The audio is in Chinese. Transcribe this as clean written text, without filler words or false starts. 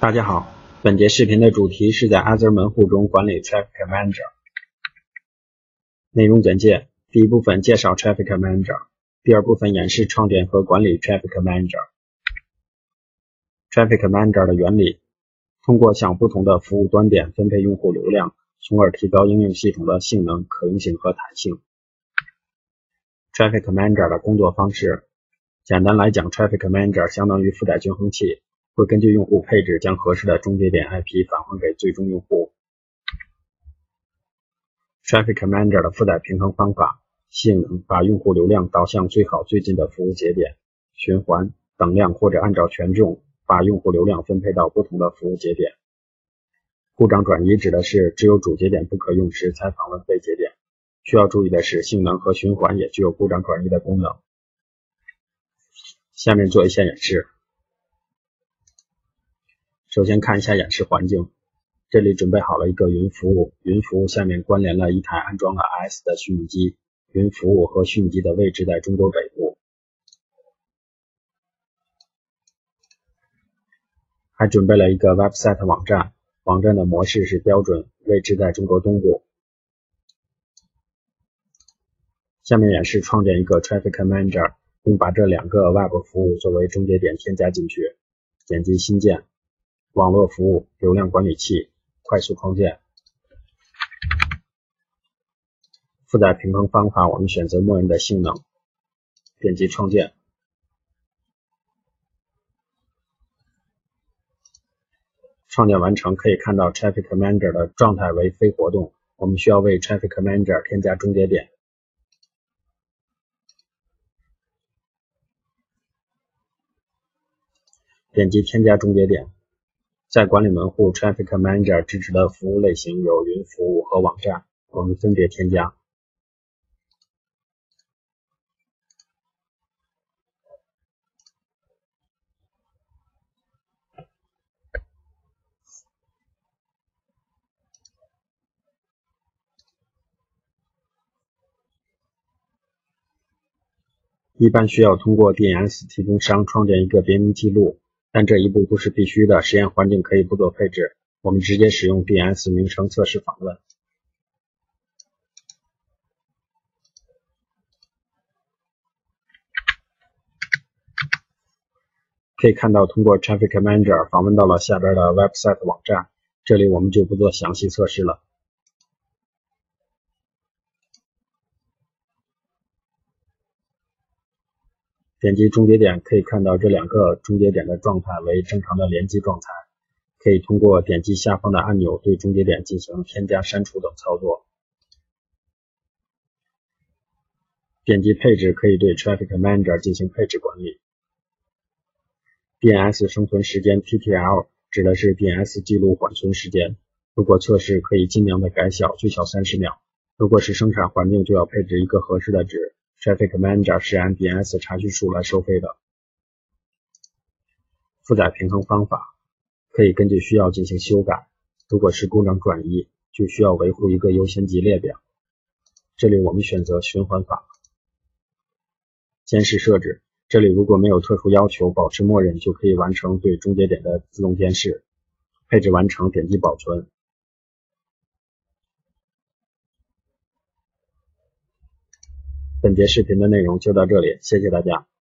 大家好，本节视频的主题是在 Azure 门户中管理 Traffic Manager。内容简介：第一部分介绍 Traffic Manager， 第二部分演示创建和管理 Traffic Manager。Traffic Manager 的原理：通过向不同的服务端点分配用户流量，从而提高应用系统的性能、可用性和弹性。Traffic Manager 的工作方式：简单来讲 ，Traffic Manager 相当于负载均衡器。会根据用户配置将合适的中节点 IP 返还给最终用户。Traffic Manager 的负载平衡方法：性能把用户流量导向最好最近的服务节点，循环等量或者按照权重把用户流量分配到不同的服务节点。故障转移指的是只有主节点不可用时才访问被节点。需要注意的是，性能和循环也具有故障转移的功能。下面做一下演示。首先看一下演示环境，这里准备好了一个云服务，云服务下面关联了一台安装了 IS 的虚拟机，云服务和虚拟机的位置在中国北部，还准备了一个 website 网站，网站的模式是标准，位置在中国东部。下面演示创建一个 Traffic Manager， 并把这两个 Web 服务作为中节点添加进去，点击新建。网络服务、流量管理器、快速创建。负载平衡方法，我们选择默认的性能，点击创建。创建完成，可以看到 Traffic Manager 的状态为非活动，我们需要为 Traffic Manager 添加中节点。点击添加中节点。在管理门户 Traffic Manager 支持的服务类型有云服务和网站，我们分别添加。一般需要通过 DNS 提供商创建一个别名记录，但这一步不是必须的，实验环境可以不做配置，我们直接使用 DNS 名称测试访问。可以看到通过 Traffic Manager 访问到了下边的 website 网站，这里我们就不做详细测试了。点击中节点，可以看到这两个中节点的状态为正常的联机状态，可以通过点击下方的按钮对中节点进行添加、删除等操作。点击配置，可以对 Traffic Manager 进行配置管理。DNS 生存时间 TTL 指的是 DNS 记录缓存时间，如果测试可以尽量的改小，最小30秒。如果是生产环境，就要配置一个合适的值。Traffic Manager 是按 DNS 查询数来收费的。负载平衡方法可以根据需要进行修改，如果是故障转移，就需要维护一个优先级列表。这里我们选择循环法。监视设置，这里如果没有特殊要求，保持默认就可以完成对中节点的自动监视。配置完成，点击保存。本节视频的内容就到这里，谢谢大家。